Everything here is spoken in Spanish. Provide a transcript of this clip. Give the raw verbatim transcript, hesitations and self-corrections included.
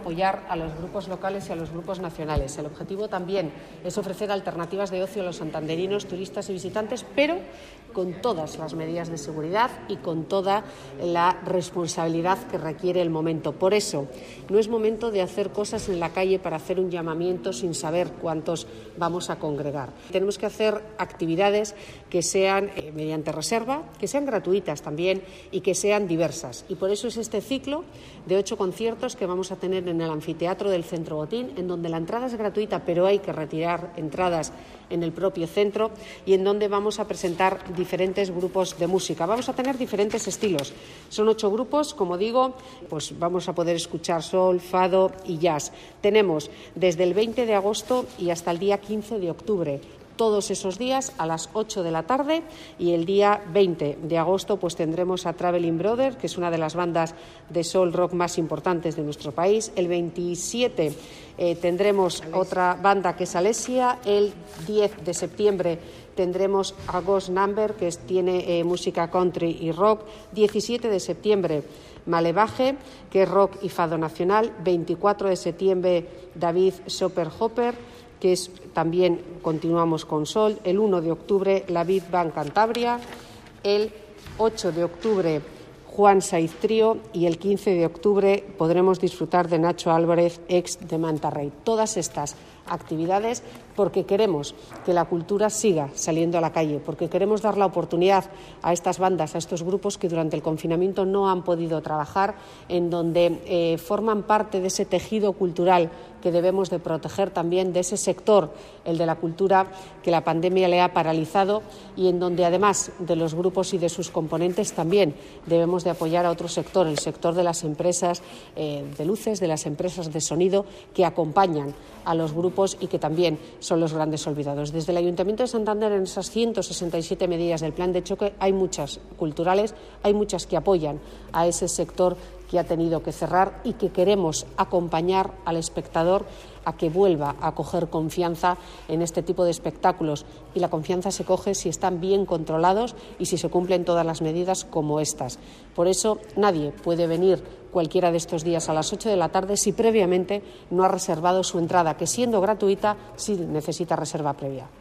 apoyar a los grupos locales y a los grupos nacionales. El objetivo también es ofrecer alternativas de ocio a los santanderinos, turistas y visitantes, pero con todas las medidas de seguridad y con toda la responsabilidad que requiere el momento. Por eso, no es momento de hacer cosas en la calle para hacer un llamamiento sin saber cuántos vamos a congregar. Tenemos que hacer actividades que sean eh, mediante reserva, que sean gratuitas también y que sean diversas. Y por eso es este ciclo de ocho conciertos que vamos a tener en el anfiteatro del Centro Botín, en donde la entrada es gratuita, pero hay que retirar entradas en el propio centro, y en donde vamos a presentar diferentes grupos de música. Vamos a tener diferentes estilos. Son ocho grupos, como digo, pues vamos a poder escuchar sol, fado y jazz. Tenemos desde el veinte de agosto y hasta el día quince de octubre. Todos esos días a las ocho de la tarde, y el día veinte de agosto pues tendremos a Traveling Brothers, que es una de las bandas de soul rock más importantes de nuestro país. El veintisiete eh, tendremos Alesia. Otra banda que es Alesia. El diez de septiembre tendremos a Ghost Number, que es, tiene eh, música country y rock. diecisiete de septiembre Malevaje, que es rock y fado nacional. veinticuatro de septiembre David Soperhopper, que es también continuamos con sol. El uno de octubre la Big Band Cantabria. El ocho de octubre Juan Saiz Trío, y el quince de octubre podremos disfrutar de Nacho Álvarez, ex de Manta Ray. Todas estas actividades porque queremos que la cultura siga saliendo a la calle, porque queremos dar la oportunidad a estas bandas, a estos grupos que durante el confinamiento no han podido trabajar, en donde eh, forman parte de ese tejido cultural que debemos de proteger también, de ese sector, el de la cultura, que la pandemia le ha paralizado, y en donde además de los grupos y de sus componentes también debemos de apoyar a otro sector, el sector de las empresas eh, de luces, de las empresas de sonido, que acompañan a los grupos y que también son los grandes olvidados. Desde el Ayuntamiento de Santander, en esas ciento sesenta y siete medidas del plan de choque, hay muchas culturales, hay muchas que apoyan a ese sector que ha tenido que cerrar, y que queremos acompañar al espectador a que vuelva a coger confianza en este tipo de espectáculos. Y la confianza se coge si están bien controlados y si se cumplen todas las medidas como estas. Por eso nadie puede venir cualquiera de estos días a las ocho de la tarde si previamente no ha reservado su entrada, que siendo gratuita sí necesita reserva previa.